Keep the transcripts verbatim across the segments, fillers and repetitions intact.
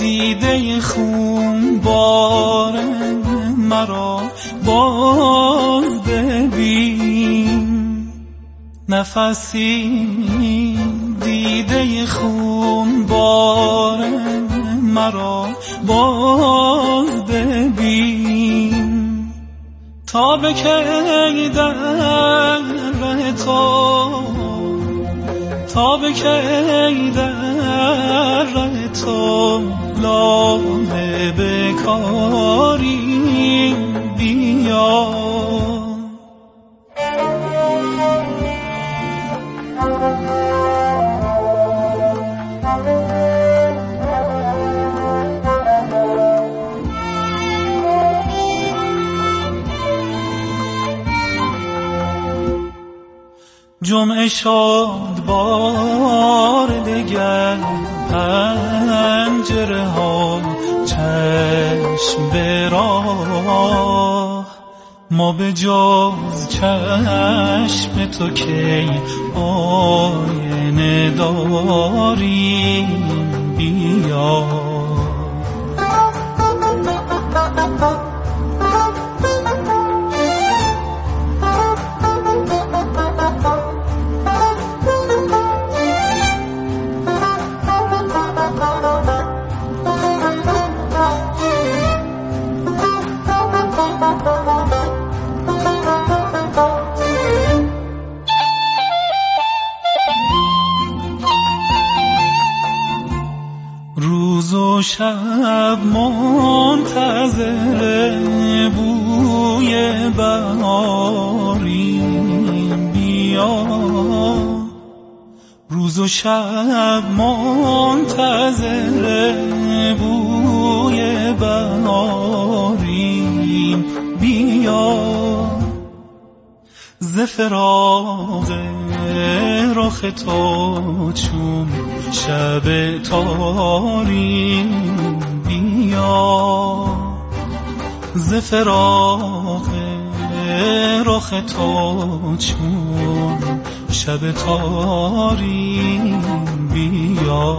دیده خون بار مرا باز ببین، نفسی دیده خون بار مرا باز ببین، تا به کی در ره تو، تا به کی در ره تو لامه بکاری بیا. جمعه شد بار دگر، پنجره ها چشم به راه، ما به جز چشم تو کی آینه داریم بیا. روز و شب منتظر بوی بهاریم بیا، روز و شب منتظر بوی بهاریم بیا. ز فراق رخ تو چون شب تاریم بیا، ز فراق رخ تو چون شب تاریم بیا.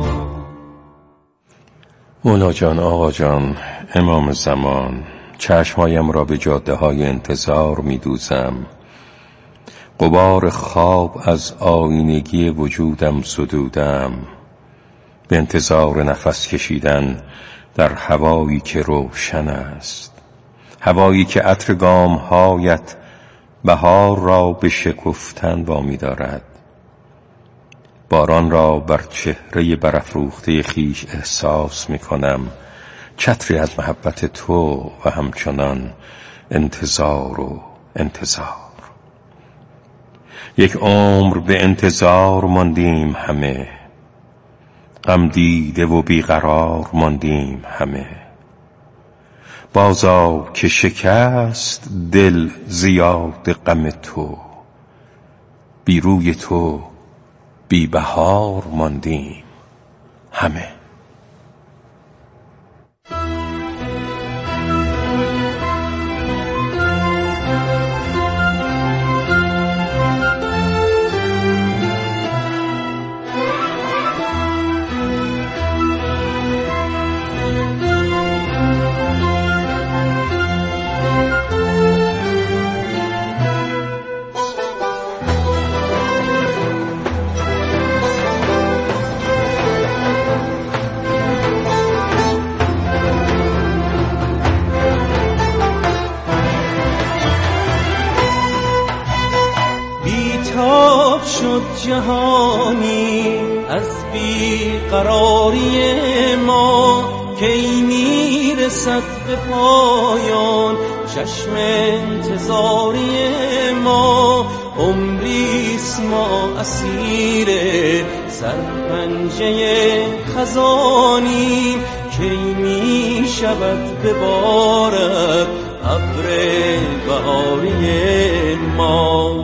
مولا جان، آقا جان، امام زمان، چشمهایم را به جاده های انتظار می دوزم، غبار خواب از آینگی وجودم زدودم، به انتظار نفس کشیدن در هوایی که روشن است، هوایی که عطر گامهایت بهار را به شکفتن وامی دارد. باران را بر چهره برافروخته خیش احساس می کنم، چتری از محبت تو و همچنان انتظار و انتظار. یک عمر به انتظار ماندیم همه، غم دیده و بیقرار ماندیم همه. بازا که شکست دل زیاد غم تو، بی روی تو بی بهار ماندیم همه. شد جهانی از بیقراری ما، کی میرسد به پایان چشم انتظاری ما. عمریست ما اسیر سرپنجه خزانی، کی می شود ببارد ابر بهاری ما.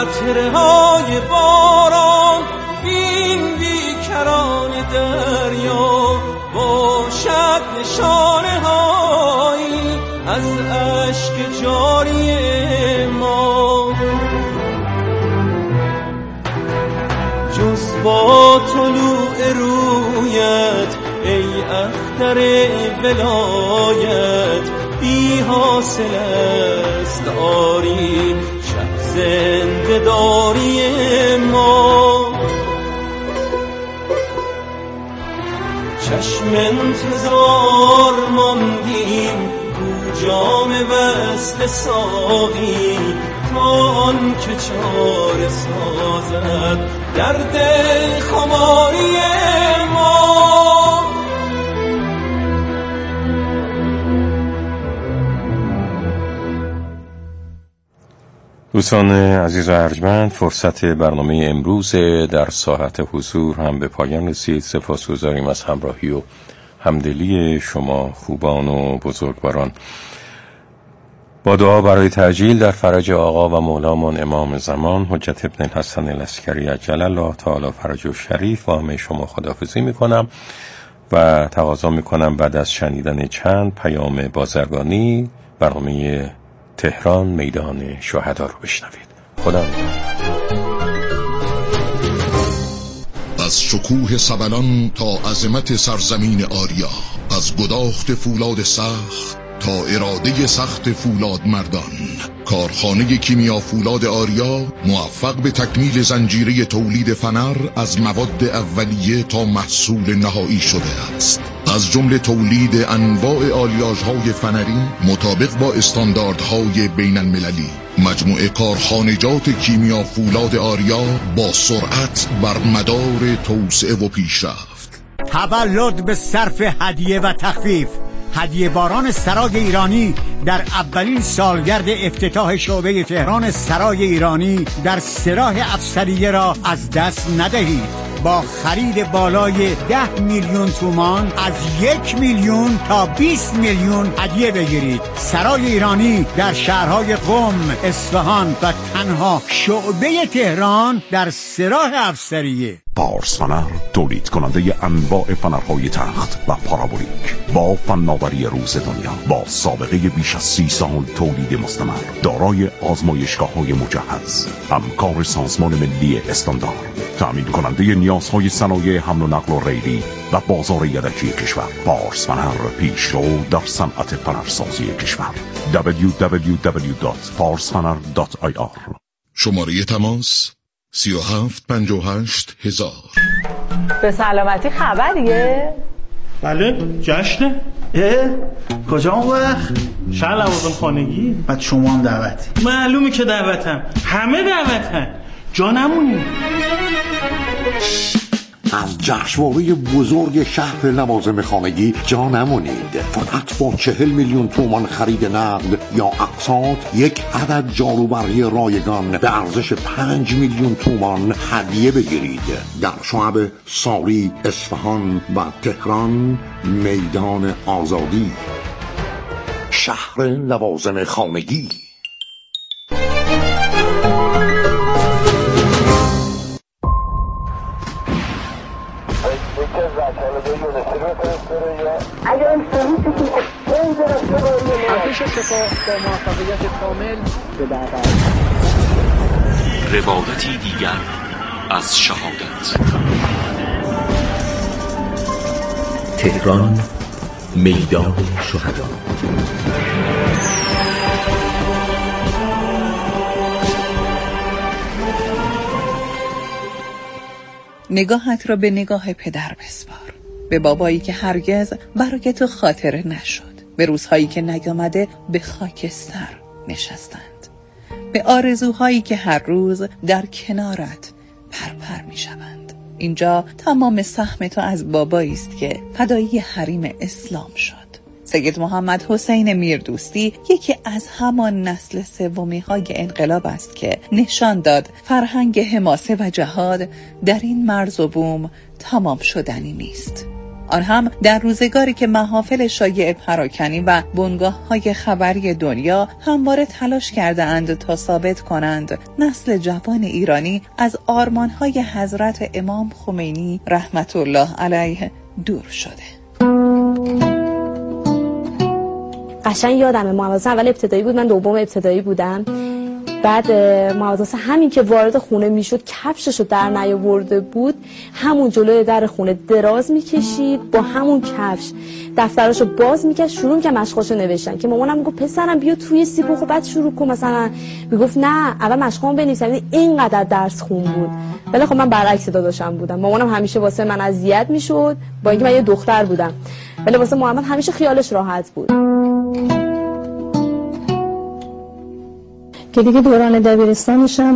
قطره های باران بین بیکران دریا باشد نشانه هایی از اشک جاری ما. جز با طلوع رویت ای اختر ولایت بی حاصل است آری شب زنده داری ما. چشم انتظار ماندیم تو جام وصل ساقی تا آن که چاره سازد درد خماری ما. دوستان عزیز و ارجمند، فرصت برنامه امروز در ساحت حضور هم به پایان رسید. سپاسگزاریم از همراهی و همدلی شما خوبان و بزرگواران. با دعا برای تعجیل در فرج آقا و مولامان امام زمان حجت ابن الحسن العسکری عجل الله تعالی فرجه الشریف با همه شما خداحافظی میکنم و تقاضا میکنم بعد از شنیدن چند پیام بازرگانی برنامه تهران میدان شهدا رو بشنوید. خدا نگهدار. از شکوه سبلان تا عظمت سرزمین آریا، از گداخت فولاد سخت تا اراده سخت فولاد مردان، کارخانه کیمیا فولاد آریا موفق به تکمیل زنجیره تولید فنر از مواد اولیه تا محصول نهایی شده است. از جمله تولید انواع آلیاژهای فنری مطابق با استانداردهای بین المللی، مجموعه کارخانجات کیمیا فولاد آریا با سرعت بر مدار توسعه و پیشرفت. تولد به صرف هدیه و تخفیف. هدیه باران سرای ایرانی در اولین سالگرد افتتاح شعبه تهران سرای ایرانی در سراح افسریه را از دست ندهید. با خرید بالای ده میلیون تومان از یک میلیون تا بیست میلیون هدیه بگیرید. سرای ایرانی در شهرهای قم، اصفهان و تنها شعبه تهران در سراح افسریه. پارس فنر تولید کننده انواع فنرهای تخت و پارابولیک با فناوری روز دنیا، با سابقه بیش از سی سال تولید مستمر، دارای آزمایشگاه‌های مجهز، همکار سازمان ملی استاندارد، تأمین کننده نیازهای صنایع حمل و نقل و ریلی و بازار یدکی کشور. پارس فنر پیشرو در صنعت فنرسازی کشور. دبلیو دبلیو دبلیو دات پارس فنر دات آی آر. شماره تماس سی و هفت پنجاه و هشت هزار. به سلامتی خبریه؟ بله جشنه. اه؟ کجا اون وقت؟ شهر لوازم خانگی. بعد شما هم دعوتی؟ معلومه که دعوتم، همه دعوتن، جا نمونی. از جشنواره بزرگ شهر لوازم خانگی جا نمونید. فقط با چهل میلیون تومان خرید نقد یا اقساط یک عدد جاروبرقی رایگان به ارزش پنج میلیون تومان هدیه بگیرید. در شعب ساری، اصفهان و تهران میدان آزادی. شهر لوازم خانگی. اگر این سرویسی که این درسته باید ارتش سپاه با موفقیت کامل به دعوت. روایتی دیگر از شهادت. تهران میدان شهدا. نگاهت را به نگاه پدر بسپار، به بابایی که هرگز برای تو خاطره نشد، به روزهایی که نیامده به خاکستر نشستند، به آرزوهایی که هر روز در کنارت پرپر می شوند. اینجا تمام سهم تو از بابایی است که فدایی حریم اسلام شد. سید محمد حسین میردوستی یکی از همان نسل سومی های انقلاب است که نشان داد فرهنگ حماسه و جهاد در این مرز و بوم تمام شدنی نیست. آن هم در روزگاری که محافل شایع پراکنی و بنگاه‌های خبری دنیا همواره تلاش کرده اند تا ثابت کنند نسل جوان ایرانی از آرمان‌های حضرت امام خمینی رحمت الله علیه دور شده. قشنگ یادمه محمد اول ابتدایی بود، من دوم ابتدایی بودم. بعد محمد همین که وارد خونه میشد کفششو در نیاورده بود، همون جلوی در خونه دراز میکشید با همون کفش دفتراشو باز میکرد شروع میکرد مشقاشو نوشتن که مامانم میگفت پسرم بیا توی سی بخور بعد شروع کن. مثلا میگفت نه اول مشقامو بنویسم. اینقدر درس خون بود. ولی خب من برعکس داداشم بودم. مامانم همیشه واسه من اذیت میشد با اینکه من یه دختر بودم، ولی واسه محمد همیشه خیالش راحت بود. که دیگه دوران دبیرستانشم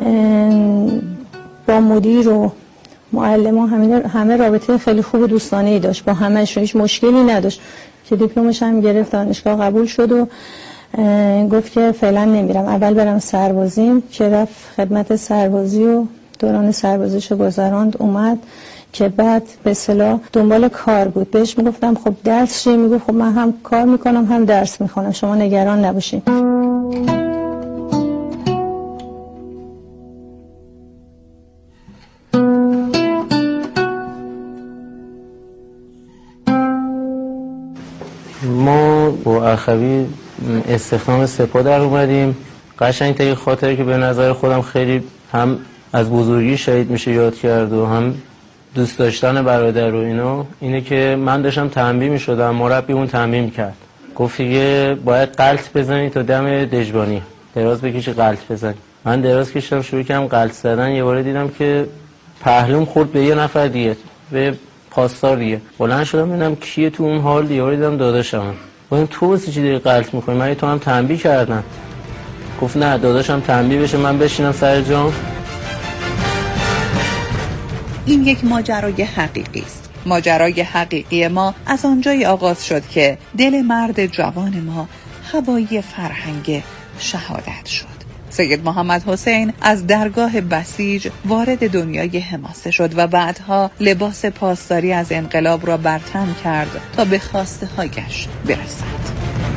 با مدیر و معلم ها همه, همه رابطه خیلی خوب و دوستانه‌ای داشت، با همه‌شون هیچ مشکلی نداشت. که دیپلمش هم گرفت، دانشگاه قبول شد و گفت که فعلا نمیرم، اول برم سربازیم. که رفت خدمت سربازی و دوران سربازیشو گذراند، اومد که بعد به اصطلاح دنبال کار بود. بهش میگفتم خب درس چیه؟ میگفت خب من هم کار میکنم هم درس میخونم، شما نگران نباشین. ما با اخوی استخدام سپاه در اومدیم. قشنگ تا این خاطره که به نظر خودم خیلی هم از بزرگی شهید میشه یاد کرد و هم دوست داشتن برادر و اینا، اینه که من داشتم تنبیه میشدم، مربی اون تنبیه میکرد، گفت که باید غلط بزنی تا دم دژبانی، دراز بکشی غلط بزنی. من دراز کشیدم، شروع کردم غلط زدن. یه بار دیدم که پهلوم خورد به یه نفر دیگه، به پاسدار دیگه. بلند شدم ببینم کیه تو اون حال. دیگه دیدم داداشم. گفتم تو واسه چی داری غلط می‌کنی؟ من تو هم تنبیه کردم. گفت نه داداشم تنبیه بشه من بشینم سر جام. این یک ماجرای حقیقی است. ماجرای حقیقی ما از آنجایی آغاز شد که دل مرد جوان ما هوایی فرهنگ شهادت شد. سید محمد حسین از درگاه بسیج وارد دنیای حماسه شد و بعدها لباس پاسداری از انقلاب را برتن کرد تا به خواسته هایش برسد.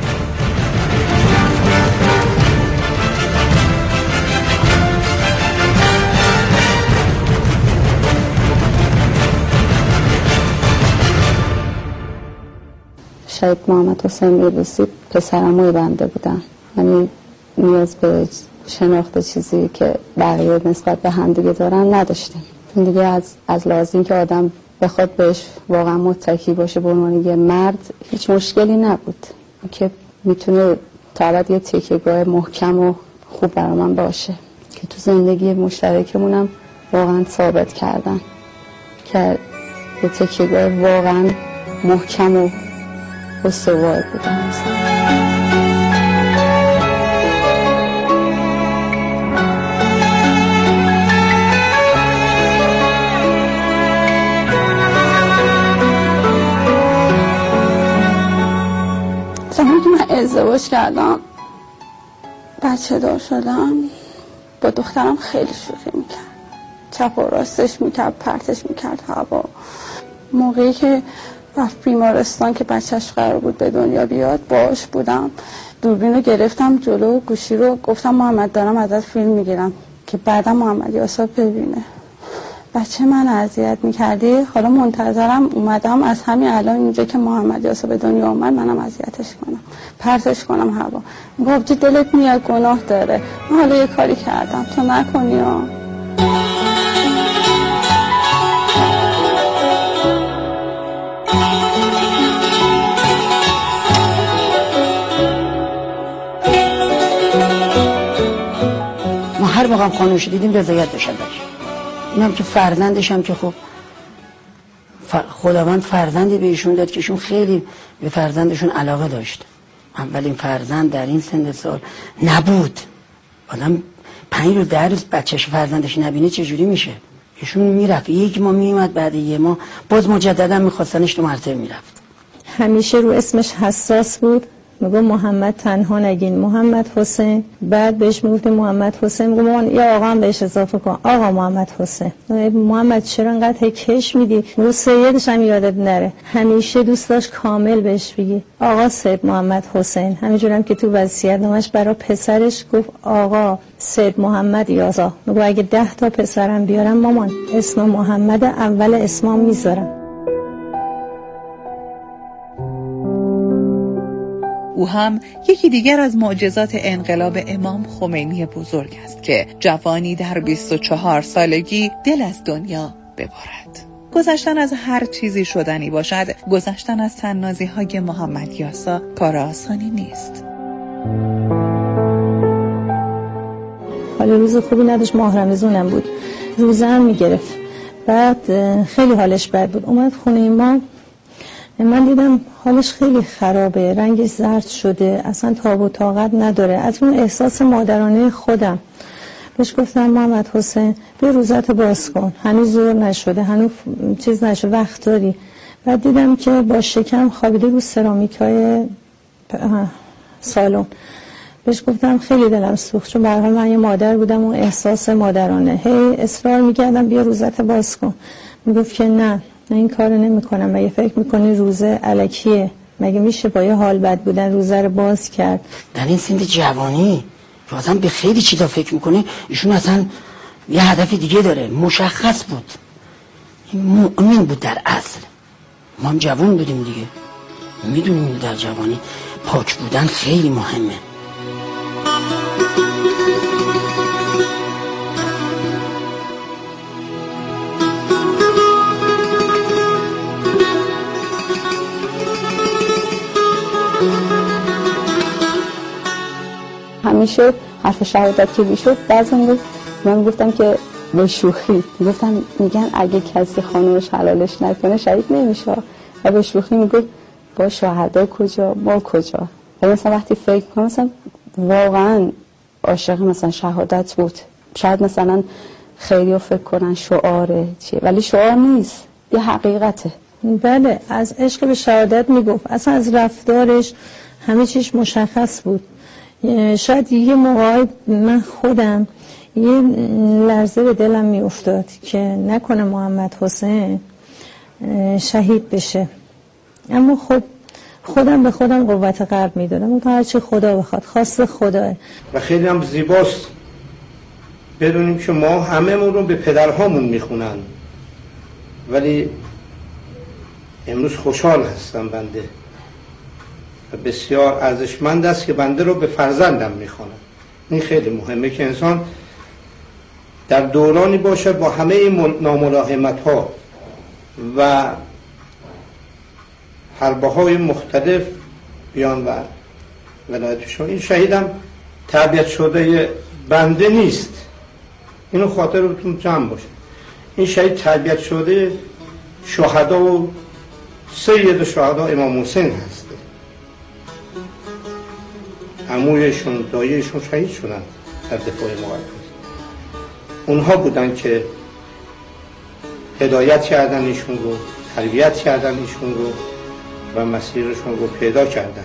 شهید محمد حسین میرسی پسرموی بنده بودن، یعنی نیاز به شناخت چیزی که بقیه نسبت به هم دیگه دارن نداشتیم. این دیگه از از لازم که آدم بخواد بهش واقعا متکی باشه به عنوان یه مرد هیچ مشکلی نبود که میتونه تا ابد یه تکیه‌گاه محکم و خوب برای من باشه که تو زندگی مشترکمونم واقعا ثابت کردن که یه تکیه‌گاه واقعا محکم و استوار بودن. زمانی که من ازدواج کردم بچه دار شدم با دخترم خیلی شوخی میکرد، چپ و راستش میکرد، پرتش میکرد هوا. موقعی که رفت بیمارستان که بچهش قرار بود به دنیا بیاد باش بودم، دوربین رو گرفتم جلو گوشی رو گفتم محمد دارم ازت فیلم میگیرم که بعدا محمد یاسا ببینه. بچه من اذیت میکردی، حالا منتظرم اومدم از همین الان اینجا که محمد یاسا به دنیا اومد منم اذیتش کنم، پرتش کنم هوا. گفت دلت میاد گناه داره، من حالا یه کاری کردم تو نکنی ها. ما هر موقع خانوش دیدیم رضایت داشتن داشت. اینم که فرزندشم که خب خداوند فرزندی به ایشون داد که ایشون خیلی به فرزندشون علاقه داشت. اولین فرزند در این سن سال نبود. آدم پنج رو در روز بچهش فرزندش نبینه چجوری میشه؟ ایشون میرفت یک ماه میومد، بعد یه ماه باز مجددا میخواستنش تو مرتب میرفت. همیشه رو اسمش حساس بود میگه محمد تنها نگین، محمد حسین. بعد بهش میگفتیم محمد حسین، میگه مامان یا آقا هم بهش اضافه کن، آقا محمد حسین. محمد چرا انقدر کش میدی؟ میگه سیدش هم یادت نره. همیشه دوست داشت کامل بهش بگی آقا سید محمد حسین. همینجوری هم که تو وصیت‌نامه‌اش برای پسرش گفت آقا سید محمد یازا. میگه اگه ده تا پسرم بیارم مامان اسم محمد اول اسمام میذارم. او هم یکی دیگر از معجزات انقلاب امام خمینی بزرگ است که جوانی در بیست و چهار سالگی دل از دنیا ببرد. گذشتن از هر چیزی شدنی باشد، گذشتن از تنازی های محمد یاسا کار آسانی نیست. حالا روز خوبی نداشت، ماه رمضانم بود، روزه هم میگرفت. بعد خیلی حالش بد بود. اومد خونه ما، من دیدم حالش خیلی خرابه، رنگش زرد شده، اصلا تاب و طاقت نداره. از اون احساس مادرانه خودم بهش گفتم محمد حسین بیا روزت باز کن، هنوز زور نشده، هنوز چیز نشده، وقت داری. بعد دیدم که با شکم خوابیده رو سرامیک های سالن. بهش گفتم خیلی دلم سوخت، چون به هر حال من یه مادر بودم و احساس مادرانه هی اصرار میکردم بیا روزت باز کن. میگفت که نه نه این کارو نمی‌کنم. مگه فکر می‌کنی روزه الکیه؟ مگه میشه با یه حال بد بودن روزه رو باز کرد؟ در این سن جوانی که آدم به خیلی چیزا فکر میکنه، ایشون اصلا یه هدف دیگه داره، مشخص بود، مؤمن بود در اصل. ما هم جوان بودیم دیگه، میدونیم در جوانی پاک بودن خیلی مهمه. همیشه حرف شهادت که میشد بعضی میگفت، من گفتم که به شوخی گفتم میگن اگه کسی خانومش حلالش نکنه شهید نمیشه، و به شوخی میگفت با شهدا کجا ما کجا. و مثلا وقتی فکر کنم مثلا واقعا عاشق مثلا شهادت بود. شاید مثلا خیلی فکر کنن شعاره چیه، ولی شعار نیست، یه حقیقته. بله از عشق به شهادت میگفت، اصلا از رفتارش همه چیش مشخص بود. شاید یه موقعی من خودم یه لرزه به دلم می افتاد که نکنه محمد حسین شهید بشه، اما خب خودم به خودم قوت قلب می دادم تا هرچی خدا بخواد، خواست خداه. و خیلی هم زیباست بدونیم که ما همه‌مون رو به پدرهامون می خونن، ولی امروز خوشحال هستم بنده و بسیار ارزشمند است که بنده رو به فرزندم میخوانم. این خیلی مهمه که انسان در دورانی باشه با همه این ناملاحمت ها و حربه های مختلف بیان و ولایتشون. این شهیدم تربیت شده بنده نیست، اینو خاطرتون جمع باشه. این شهید تربیت شده شهدا و سید شهدا امام حسین هست. عمویشون داییشون شهید شدن در دفاع مقدس. اونها بودن که هدایت کردن ایشون رو، تربیت کردن ایشون رو و مسیرشون رو پیدا کردن.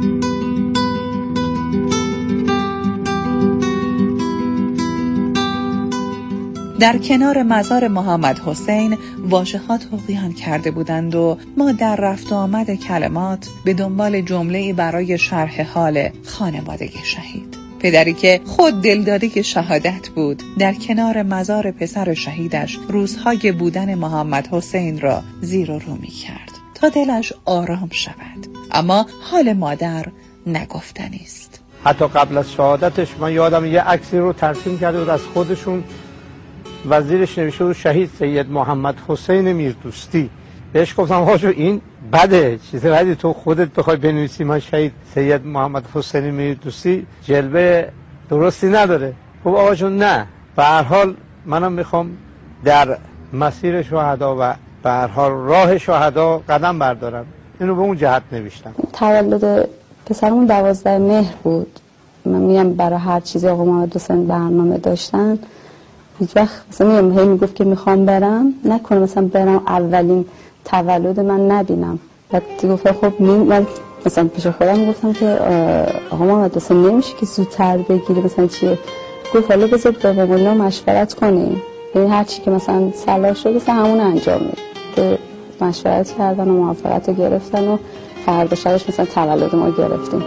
در کنار مزار محمد حسین واژه‌ها طغیان کرده بودند و ما در رفت و آمد کلمات به دنبال جمله‌ای برای شرح حال خانواده شهید. پدری که خود دلداده شهادت بود در کنار مزار پسر شهیدش روزهای بودن محمد حسین را زیر و رو می کرد تا دلش آرام شود، اما حال مادر نگفتنی است. حتی قبل از شهادتش من یادم یه عکسی رو ترسیم کرده بود از خودشون، وزیرش نوشته بود شهید سید محمد حسین میردوستی. بهش گفتم آقا این بده، چیزی بدی تو خودت بخوای بنویسی من شهید سید محمد حسین میردوستی، جلوه درستی نداره. خب آقا جون نه، به هر حال منم میخوام در مسیر شهدا و به هر حال راه شهدا قدم بردارم. اینو به اون جهت نوشتم. تولد پسرمون دوازده مهر بود. من میگم برای هر چیزی آقا محمد حسین برنامه داشتن. هیچ وقت مثلا میگم هی میگفت که میخوام برم، نکنه مثلا برم اولین تولد من نبینم. بعد گفت خب من مثلا پیش خودم گفتم که آقا محمد حسین نمیشه که زودتر بگیری مثلا چیه؟ گفت حالا بذار با مامانا مشورت کنیم، یعنی هر چی که مثلا صلاح شد مثلا همون انجام میدیم. که مشورت کردن و موافقت رو گرفتن و فردا شبش مثلا تولد ما گرفتیم.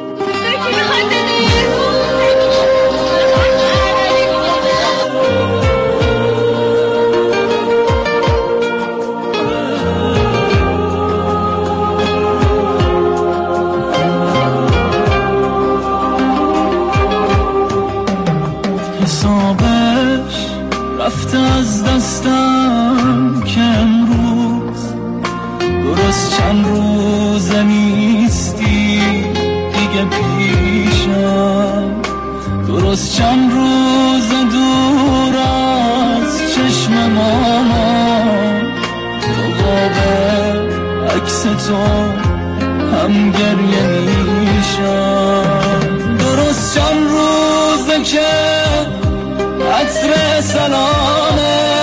حسابش رفته از دستم که امروز درست چند روز نیستی دیگه پیشم، درست چند روز دور از چشم مامان، تو قابل عکس تو هم گریه میشم، درست چند روزه که عطر سلامت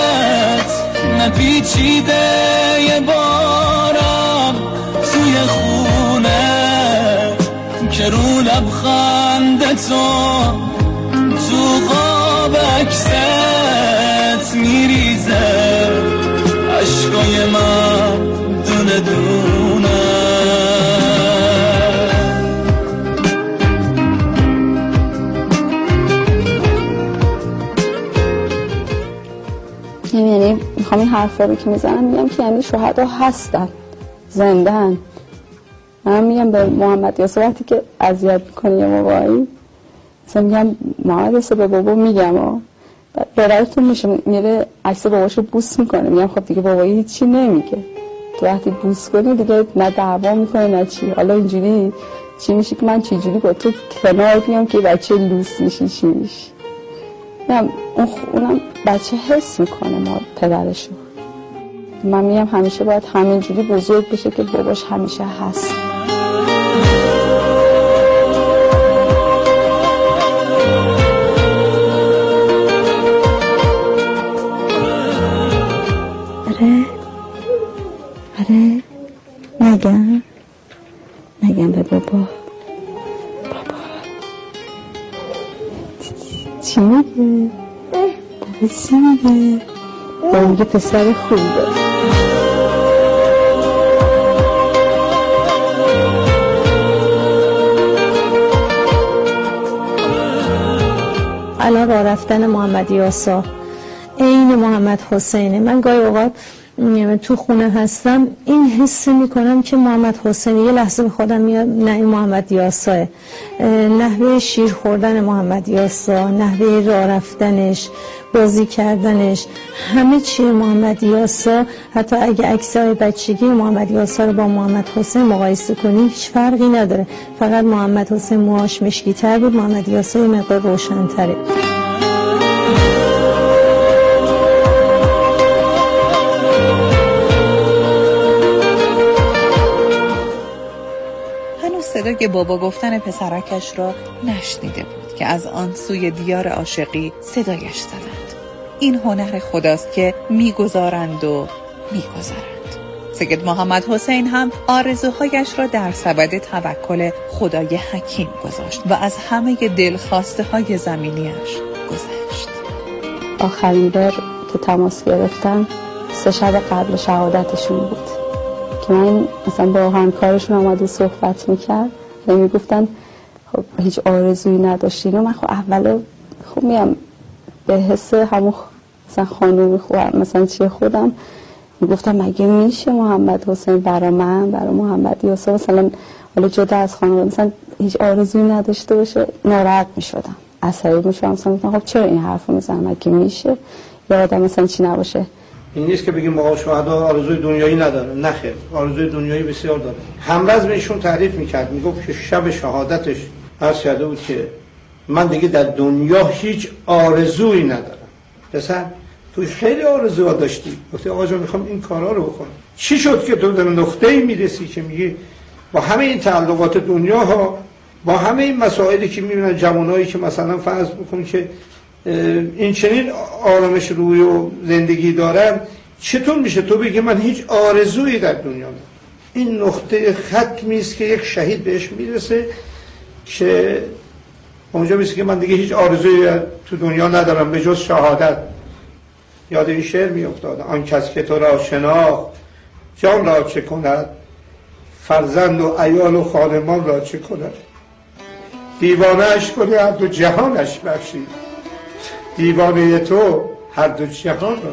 نپیچیده یه بارم توی خونه که رو لبخند تو تو خواب عکست میریزه عشقای من دونه دونه. یعنی میخوام این حرفا رو که میزنم میگم که یعنی شهدا هستن، زندن. من میگم به محمد یاسر وقتی که اذیت میکنه یه موقعی مثلا میگم محمد یاسر به بابا میگم ها برایتون میشه، میره عکس باباشو بوس میکنه، میگم خب دیگه بابایی هیچی نمیگه، تو وقتی بوس کنی دیگه نه دعوا میکنه نه چی. حالا اینجوری چی میشه که من چی جوری با تو کنار بیام که بچه لوس میشی چی میشی؟ میگم اون اونم بچه حس میکنه ما پدرشو. من میگم همیشه باید همینجوری بزرگ بشه که باباش همیشه هست. آره آره نگم نگم به بابا. بابا چی میگه؟ بابا چی میگه؟ بابا میگه پسر خوبه. الان راه رفتن محمد یاسا عین محمد حسینه. من گاهی اوقات تو خونه هستم این حس میکنم که محمد حسینه، یه لحظه به خودم میاد نه این محمد یاساه. نحوه شیر خوردن محمد یاسا، نحوه راه رفتنش، بازی کردنش، همه چی محمد یاسا. حتی اگه عکسای بچگی محمد یاسا رو با محمد حسین مقایسه کنی هیچ فرقی نداره، فقط محمد حسین موهاش مشکی تر بود، محمد یاسا یه مقدار روشن تره. صدای بابا گفتن پسرکش را نشنیده بود که از آن سوی دیار عاشقی صدایش زدند. این هنر خداست که میگذارند و میگذارند. سید محمد حسین هم آرزوهایش را در سبد توکل خدای حکیم گذاشت و از همه دلخواسته های زمینیش گذشت. آخرین بار که تماس گرفتن سه شب قبل شهادتشون بود که من مثلا با همکارشون آمده صحبت میکرد و میگفتن خب هیچ آرزویی نداشتین و من خب اولا خب میام به حس همون مثلا خانومی خودم مثلا چیه خودم میگفتم مگه میشه محمد حسین برا من برا محمد یاسر مثلا حالا جدا از خانوم مثلا هیچ آرزویی نداشته باشه، ناراحت میشدم، عصبی میشدم، مثلا خب چرا این حرفو میزنم، مگه میشه یا آدم مثلا چی نباشه. این نیست که بگیم آقا شهدا آرزوی دنیایی نداره، نه خیر، آرزوی دنیایی بسیار داره. همرز ایشون تعریف میکرد، میگفت که شب شهادتش عرض کرده بود که من دیگه در دنیا هیچ آرزویی ندارم. پسر تو خیلی آرزوها داشتی، گفتی آقا جان میخوام این کارا رو بکنم. چی شد که تو در نقطه‌ای میرسی که میگی با همه این تعلقات دنیا ها، با همه این مسائلی که میبینن جوانایی که مثلا فرض بکن که این چنین آرامش روی و زندگی دارن، چطور میشه تو بگی من هیچ آرزویی در دنیا ندارم؟ این نقطه ختمی است که یک شهید بهش میرسه که اونجا میشه که من دیگه هیچ آرزویی تو دنیا ندارم به جز شهادت. یاد این شعر میافتاد: آن کس که تو را شناخت جان را چه کند، فرزند و عیال و خانمان را چه کند. دیوانه‌اش کنی هر دو جهانش بخشی، دیوانه تو هر دو جهان را.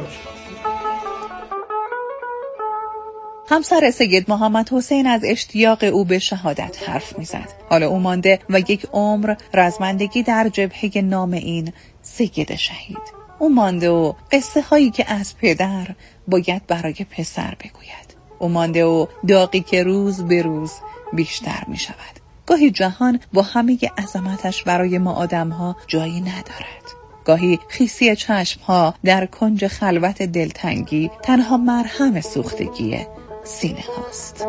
همسر سید محمد حسین از اشتیاق او به شهادت حرف میزد. حالا او مانده و یک عمر رزمندگی در جبهه نام این سید شهید. او مانده و قصه هایی که از پدر باید برای پسر بگوید. او مانده و داغی که روز به روز بیشتر می شود. گاهی جهان با همه عظمتش برای ما آدم ها جایی ندارد. گاهی خیسی چشم ها در کنج خلوت دلتنگی تنها مرهم سوختگی سینه هاست.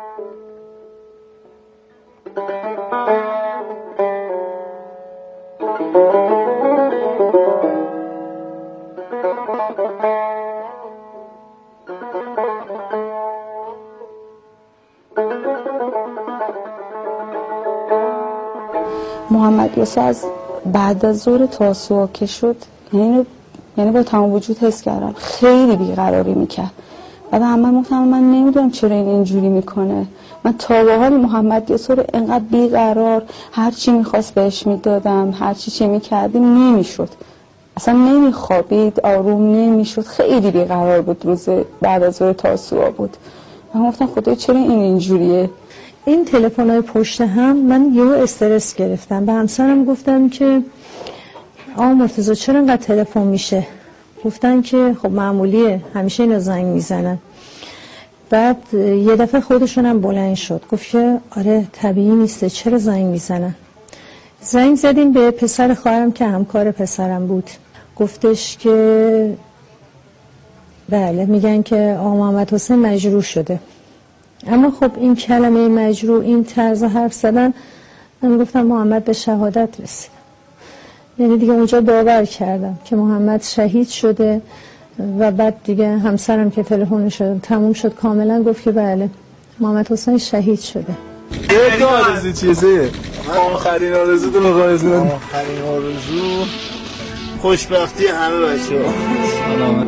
محمد یوسف از بعد از ظهر تاسوعا که شد، یعنی یعنی با تمام وجود حس کردم خیلی بیقراری میکرد. بعد همه گفتم من نمیدونم چرا این اینجوری میکنه. من تا به حال محمد یوسف رو انقدر بیقرار هر چی میخواست بهش میدادم، هر چی چی میکردیم نمیشد، اصلا نمیخوابید، آروم نمیشد، خیلی بیقرار بود. روز بعد از ظهر تاسوعا بود. من گفتم خدای چرا این اینجوریه. این تلفن‌های پشت هم من یهو استرس گرفتم. به همسرم گفتم که آقا مرتضی چرا انقدر تلفن میشه؟ گفتن که خب معمولیه، همیشه اینا زنگ میزنن. بعد یه دفعه خودشون هم بلند شد گفت که آره طبیعی نیسته، چرا زنگ میزنن؟ زنگ زدیم به پسر خواهرم که همکار پسرم بود. گفتش که بله میگن که آقا محمد حسین مجروح شده. اما خب این کلمه مجروح، این طرز حرف زدن، من گفتم محمد به شهادت رسید. یعنی دیگه اونجا باور کردم که محمد شهید شده. و بعد دیگه همسرم که تلفنش تموم شد کاملا گفت که بله محمد حسین شهید شده. یه تو آرزو چیزه؟ آخرین آرزو تو بگو آرزو. آخرین آرزو خوشبختی همه بچه ها. سلامت.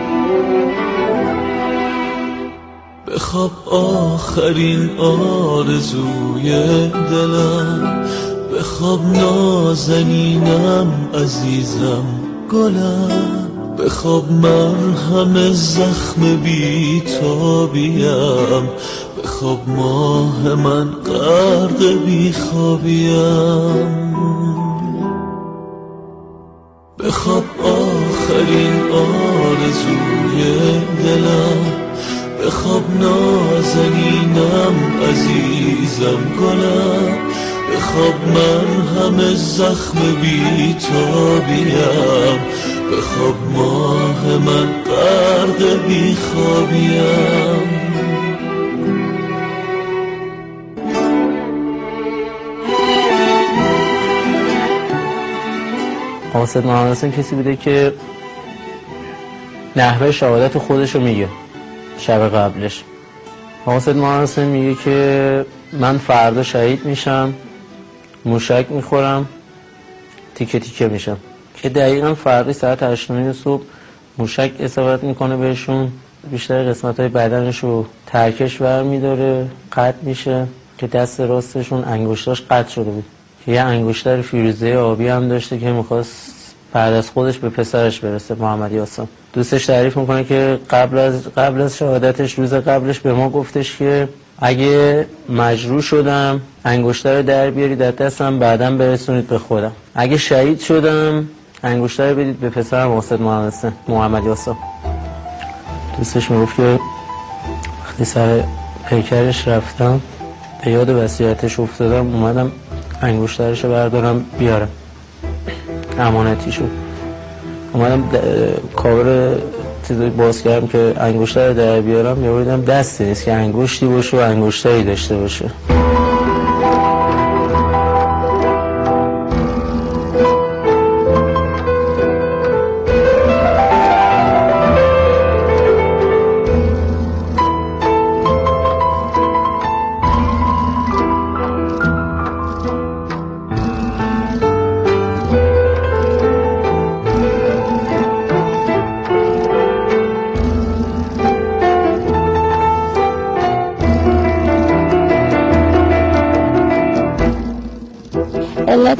بخواب آخرین آرزوی دلم، بخواب نازنینم عزیزم گلم، بخواب مرهم زخم بی‌تابیم، بخواب ماه من غرق بیخوابیم، بخواب آخرین آرزوی دلم، بخواب نازنینم عزیزم گلم، بخواب مرهم زخم بی‌تابیم، بخواب ماه من غرق بیخوابیم. آقا سید محمد حسین کسی بوده که نحوه شهادت خودش رو میگه. شب قبلش آقا سید محمد حسین میگه که من فردا شهید میشم، موشک میخورم، تیکه تیکه میشم، که دقیقا فردی ساعت هشت و نیم صبح موشک اصابت میکنه بهشون، بیشتر قسمت های بدنش رو ترکش برمیداره، قطع میشه، که دست راستشون انگشتاش قطع شده بود. یه انگشتر فیروزه آبی هم داشته که میخواست بعد از خودش به پسرش برسه، محمد یاسم. دوستش تعریف میکنه که قبل از قبل از شهادتش، روز قبلش به ما گفتش که اگه مجروح شدم انگشتر در بیارید در دستم، بعدم برسونید به خودم. اگه شهید شدم انگشتر بدید به پسرم واسد محمد یاسم. دوستش میگفت که وقتی سر پیکرش رفتم به یاد وصیتش افتادم، اومدم انگشترش بردارم بیارم، امانتی شد. اومدم کاور چیزی باز کردم که انگشتر در بیارم، یهو دیدم دستی نیست که انگشتی باشه و انگشتری داشته باشه.